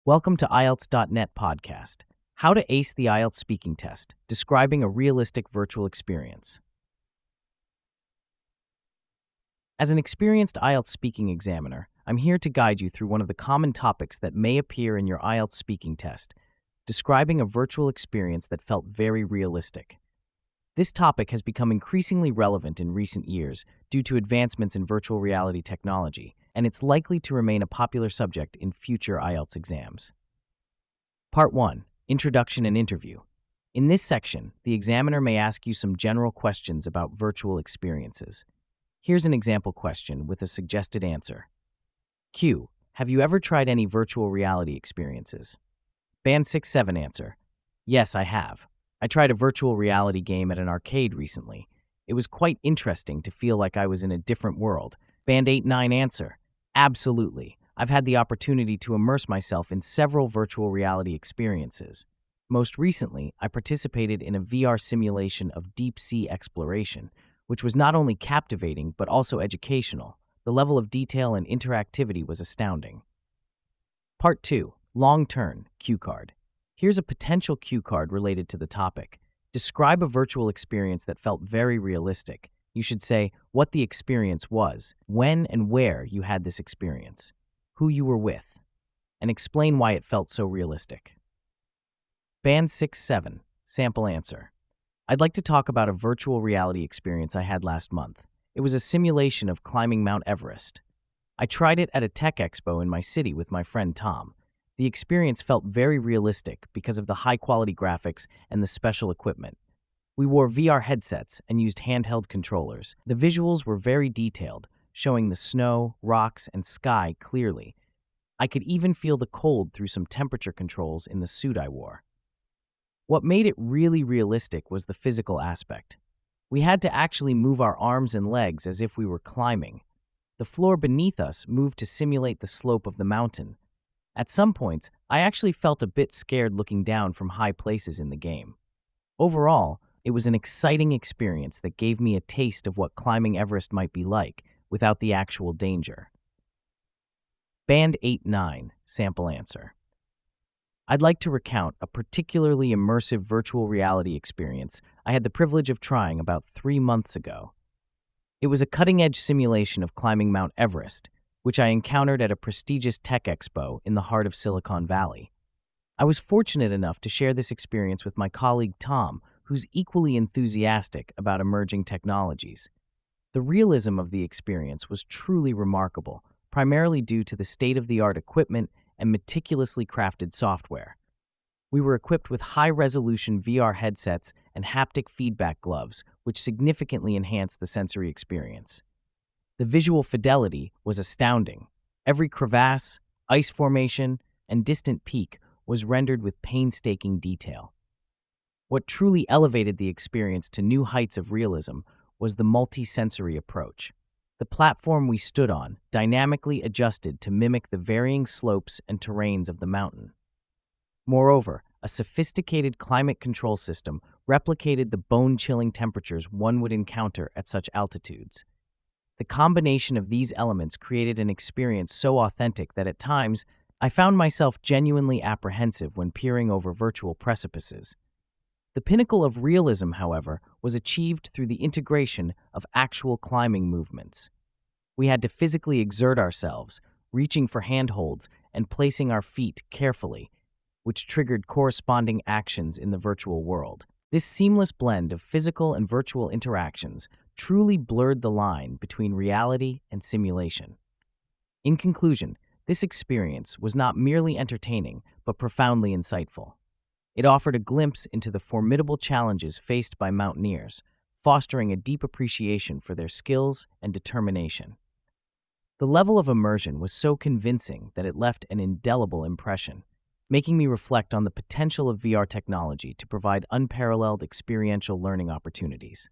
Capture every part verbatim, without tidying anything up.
Welcome to I E L T S dot net podcast, How to Ace the I E L T S Speaking Test, describing a realistic virtual experience. As an experienced I E L T S speaking examiner, I'm here to guide you through one of the common topics that may appear in your I E L T S speaking test, describing a virtual experience that felt very realistic. This topic has become increasingly relevant in recent years due to advancements in virtual reality technology, and it's likely to remain a popular subject in future I E L T S exams. Part one. Introduction and Interview. In this section, the examiner may ask you some general questions about virtual experiences. Here's an example question with a suggested answer. Q. Have you ever tried any virtual reality experiences? Band six seven answer. Yes, I have. I tried a virtual reality game at an arcade recently. It was quite interesting to feel like I was in a different world. Band eight nine answer. Absolutely. I've had the opportunity to immerse myself in several virtual reality experiences. Most recently, I participated in a V R simulation of deep sea exploration, which was not only captivating but also educational. The level of detail and interactivity was astounding. Part two. Long Turn, Cue Card. Here's a potential cue card related to the topic. Describe a virtual experience that felt very realistic. You should say what the experience was, when and where you had this experience, who you were with, and explain why it felt so realistic. Band six seven, sample answer. I'd like to talk about a virtual reality experience I had last month. It was a simulation of climbing Mount Everest. I tried it at a tech expo in my city with my friend Tom. The experience felt very realistic because of the high-quality graphics and the special equipment. We wore V R headsets and used handheld controllers. The visuals were very detailed, showing the snow, rocks, and sky clearly. I could even feel the cold through some temperature controls in the suit I wore. What made it really realistic was the physical aspect. We had to actually move our arms and legs as if we were climbing. The floor beneath us moved to simulate the slope of the mountain. At some points, I actually felt a bit scared looking down from high places in the game. Overall, it was an exciting experience that gave me a taste of what climbing Everest might be like without the actual danger. Band eight nine, sample answer. I'd like to recount a particularly immersive virtual reality experience I had the privilege of trying about three months ago. It was a cutting-edge simulation of climbing Mount Everest, which I encountered at a prestigious tech expo in the heart of Silicon Valley. I was fortunate enough to share this experience with my colleague Tom, who's equally enthusiastic about emerging technologies. The realism of the experience was truly remarkable, primarily due to the state-of-the-art equipment and meticulously crafted software. We were equipped with high-resolution V R headsets and haptic feedback gloves, which significantly enhanced the sensory experience. The visual fidelity was astounding. Every crevasse, ice formation, and distant peak was rendered with painstaking detail. What truly elevated the experience to new heights of realism was the multi-sensory approach. The platform we stood on dynamically adjusted to mimic the varying slopes and terrains of the mountain. Moreover, a sophisticated climate control system replicated the bone-chilling temperatures one would encounter at such altitudes. The combination of these elements created an experience so authentic that at times I found myself genuinely apprehensive when peering over virtual precipices. The pinnacle of realism, however, was achieved through the integration of actual climbing movements. We had to physically exert ourselves, reaching for handholds and placing our feet carefully, which triggered corresponding actions in the virtual world. This seamless blend of physical and virtual interactions truly blurred the line between reality and simulation. In conclusion, this experience was not merely entertaining, but profoundly insightful. It offered a glimpse into the formidable challenges faced by mountaineers, fostering a deep appreciation for their skills and determination. The level of immersion was so convincing that it left an indelible impression, making me reflect on the potential of V R technology to provide unparalleled experiential learning opportunities.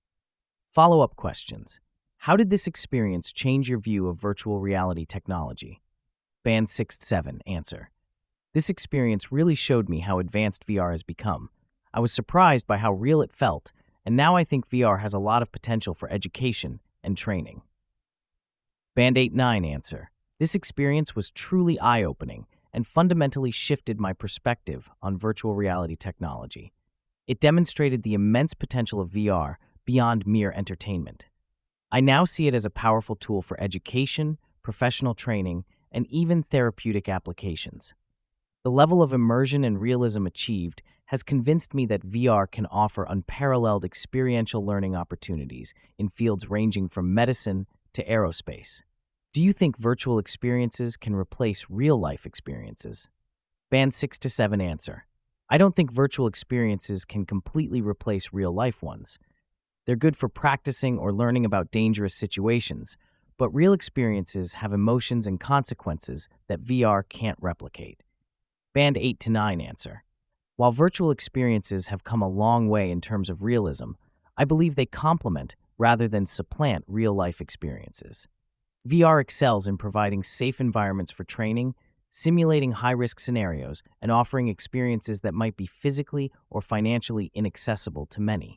Follow-up questions. How did this experience change your view of virtual reality technology? Band six seven answer. This experience really showed me how advanced V R has become. I was surprised by how real it felt, and now I think V R has a lot of potential for education and training. Band eight nine answer. This experience was truly eye-opening and fundamentally shifted my perspective on virtual reality technology. It demonstrated the immense potential of V R beyond mere entertainment. I now see it as a powerful tool for education, professional training, and even therapeutic applications. The level of immersion and realism achieved has convinced me that V R can offer unparalleled experiential learning opportunities in fields ranging from medicine to aerospace. Do you think virtual experiences can replace real-life experiences? Band six to seven answer. I don't think virtual experiences can completely replace real-life ones. They're good for practicing or learning about dangerous situations, but real experiences have emotions and consequences that V R can't replicate. Band eight to nine answer. While virtual experiences have come a long way in terms of realism, I believe they complement rather than supplant real-life experiences. V R excels in providing safe environments for training, simulating high-risk scenarios, and offering experiences that might be physically or financially inaccessible to many.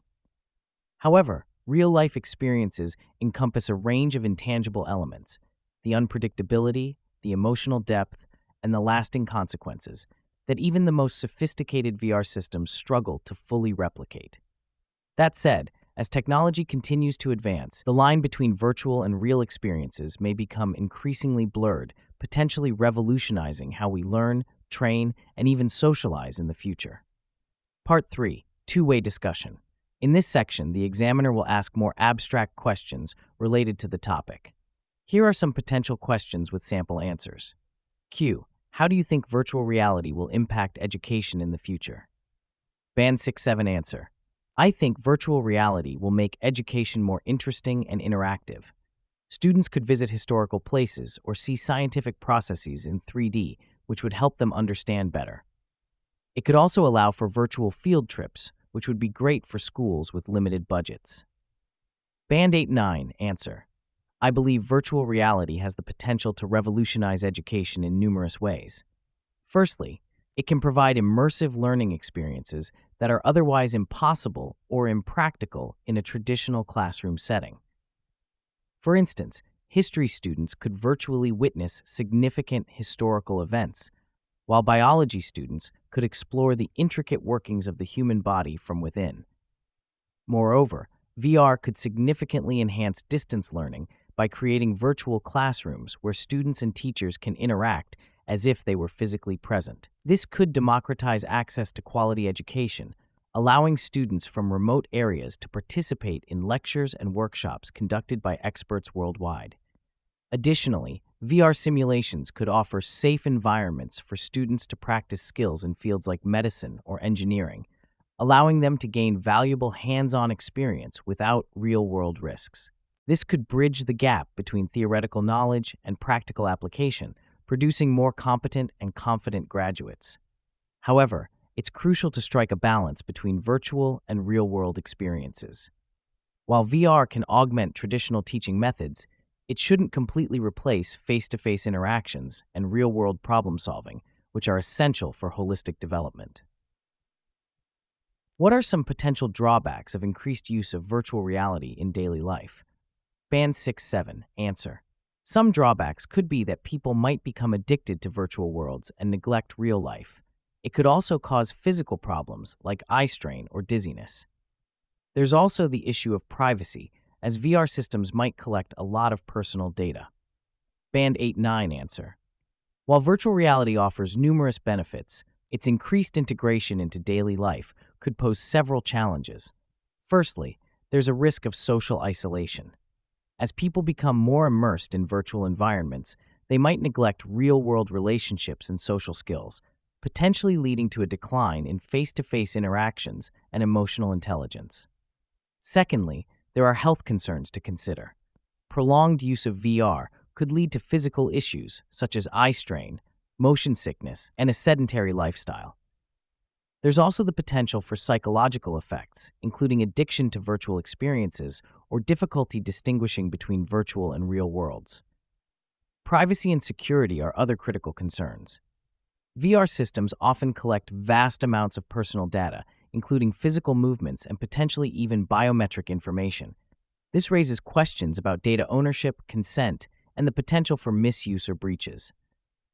However, real-life experiences encompass a range of intangible elements: the unpredictability, the emotional depth, and the lasting consequences that even the most sophisticated V R systems struggle to fully replicate. That said, as technology continues to advance, the line between virtual and real experiences may become increasingly blurred, potentially revolutionizing how we learn, train, and even socialize in the future. Part three. Two-way discussion. In this section, the examiner will ask more abstract questions related to the topic. Here are some potential questions with sample answers. Q. How do you think virtual reality will impact education in the future? Band six seven answer. I think virtual reality will make education more interesting and interactive. Students could visit historical places or see scientific processes in three D, which would help them understand better. It could also allow for virtual field trips, which would be great for schools with limited budgets. Band eight nine answer. I believe virtual reality has the potential to revolutionize education in numerous ways. Firstly, it can provide immersive learning experiences that are otherwise impossible or impractical in a traditional classroom setting. For instance, history students could virtually witness significant historical events, while biology students could explore the intricate workings of the human body from within. Moreover, V R could significantly enhance distance learning by creating virtual classrooms where students and teachers can interact as if they were physically present. This could democratize access to quality education, allowing students from remote areas to participate in lectures and workshops conducted by experts worldwide. Additionally, V R simulations could offer safe environments for students to practice skills in fields like medicine or engineering, allowing them to gain valuable hands-on experience without real-world risks. This could bridge the gap between theoretical knowledge and practical application, producing more competent and confident graduates. However, it's crucial to strike a balance between virtual and real-world experiences. While V R can augment traditional teaching methods, it shouldn't completely replace face-to-face interactions and real-world problem-solving, which are essential for holistic development. What are some potential drawbacks of increased use of virtual reality in daily life? Band six seven answer. Some drawbacks could be that people might become addicted to virtual worlds and neglect real life. It could also cause physical problems like eye strain or dizziness. There's also the issue of privacy, as V R systems might collect a lot of personal data. Band eight nine answer. While virtual reality offers numerous benefits, its increased integration into daily life could pose several challenges. Firstly, there's a risk of social isolation. As people become more immersed in virtual environments, they might neglect real-world relationships and social skills, potentially leading to a decline in face-to-face interactions and emotional intelligence. Secondly, there are health concerns to consider. Prolonged use of V R could lead to physical issues such as eye strain, motion sickness, and a sedentary lifestyle. There's also the potential for psychological effects, including addiction to virtual experiences or difficulty distinguishing between virtual and real worlds. Privacy and security are other critical concerns. V R systems often collect vast amounts of personal data, including physical movements and potentially even biometric information. This raises questions about data ownership, consent, and the potential for misuse or breaches.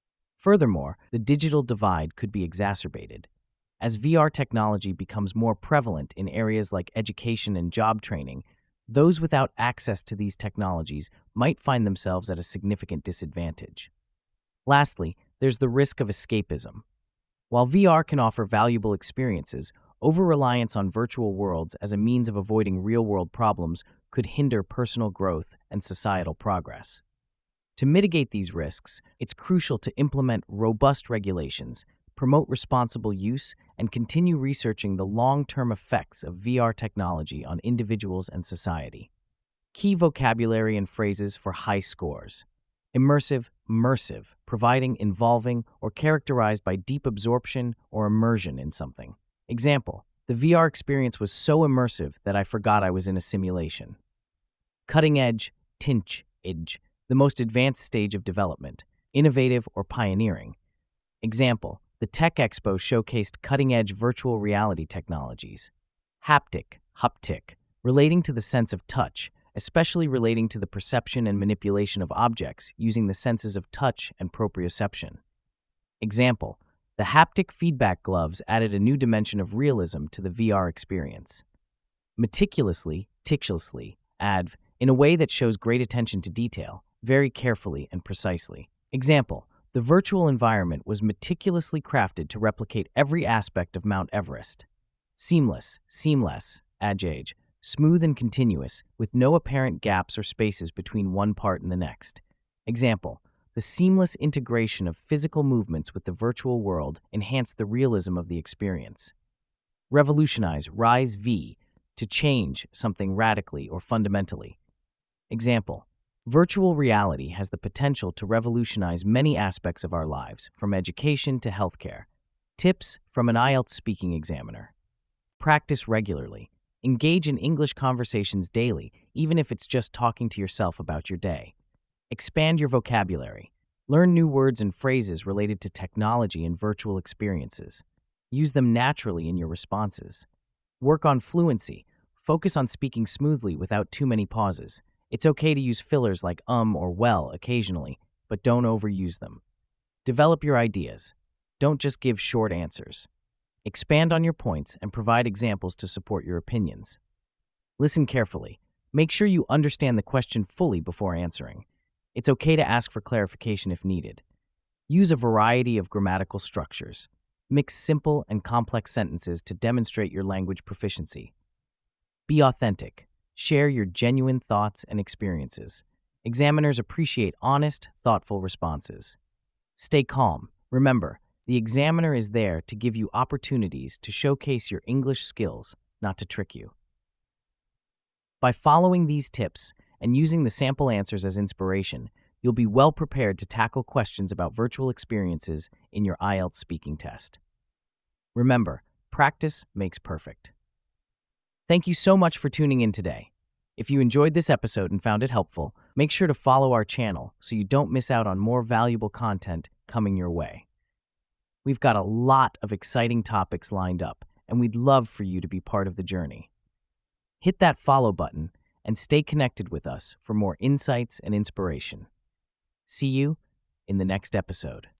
Furthermore, the digital divide could be exacerbated. As V R technology becomes more prevalent in areas like education and job training, those without access to these technologies might find themselves at a significant disadvantage. Lastly, there's the risk of escapism. While V R can offer valuable experiences, over-reliance on virtual worlds as a means of avoiding real-world problems could hinder personal growth and societal progress. To mitigate these risks, it's crucial to implement robust regulations, promote responsible use, and continue researching the long-term effects of V R technology on individuals and society. Key vocabulary and phrases for high scores. Immersive, immersive, providing, involving, or characterized by deep absorption or immersion in something. Example, the V R experience was so immersive that I forgot I was in a simulation. Cutting edge, tinch, edge, the most advanced stage of development, innovative or pioneering. Example, the Tech Expo showcased cutting-edge virtual reality technologies. Haptic, haptic, relating to the sense of touch, especially relating to the perception and manipulation of objects using the senses of touch and proprioception. Example, the haptic feedback gloves added a new dimension of realism to the V R experience. Meticulously, ticulously, adv, in a way that shows great attention to detail, very carefully and precisely. Example, the virtual environment was meticulously crafted to replicate every aspect of Mount Everest. Seamless, seamless, adjage, smooth and continuous, with no apparent gaps or spaces between one part and the next. Example, the seamless integration of physical movements with the virtual world enhanced the realism of the experience. Revolutionize, rise V, to change something radically or fundamentally. Example, virtual reality has the potential to revolutionize many aspects of our lives, from education to healthcare. Tips from an I E L T S speaking examiner. Practice regularly. Engage in English conversations daily, even if it's just talking to yourself about your day. Expand your vocabulary. Learn new words and phrases related to technology and virtual experiences. Use them naturally in your responses. Work on fluency. Focus on speaking smoothly without too many pauses. It's okay to use fillers like um or well occasionally, but don't overuse them. Develop your ideas. Don't just give short answers. Expand on your points and provide examples to support your opinions. Listen carefully. Make sure you understand the question fully before answering. It's okay to ask for clarification if needed. Use a variety of grammatical structures. Mix simple and complex sentences to demonstrate your language proficiency. Be authentic. Share your genuine thoughts and experiences. Examiners appreciate honest, thoughtful responses. Stay calm. Remember, the examiner is there to give you opportunities to showcase your English skills, not to trick you. By following these tips and using the sample answers as inspiration, you'll be well prepared to tackle questions about virtual experiences in your I E L T S speaking test. Remember, practice makes perfect. Thank you so much for tuning in today. If you enjoyed this episode and found it helpful, make sure to follow our channel so you don't miss out on more valuable content coming your way. We've got a lot of exciting topics lined up, and we'd love for you to be part of the journey. Hit that follow button and stay connected with us for more insights and inspiration. See you in the next episode.